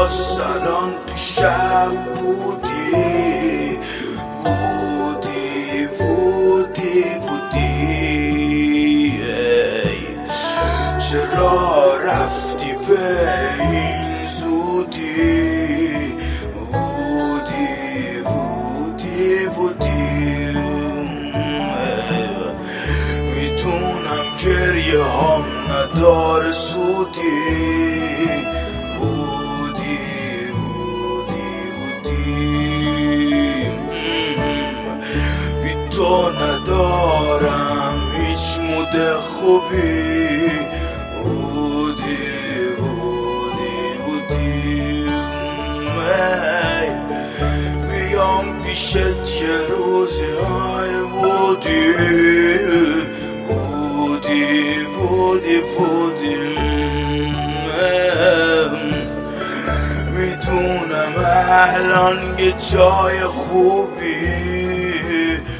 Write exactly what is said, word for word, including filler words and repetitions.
کجاست الان؟ پیشم بودی بودی بودی بودی ای. چرا رفتی به این زودی؟ بودی بودی بودی ای. میدونم گریه هم نداره سودی. بودی بودی بودی بی تو ندارم هیچ مود خوبی. بودی بودی بودی ای. بیام پیشت یه روزی های بودی بودی بودی بودی میدونم الان یه جای خوبی.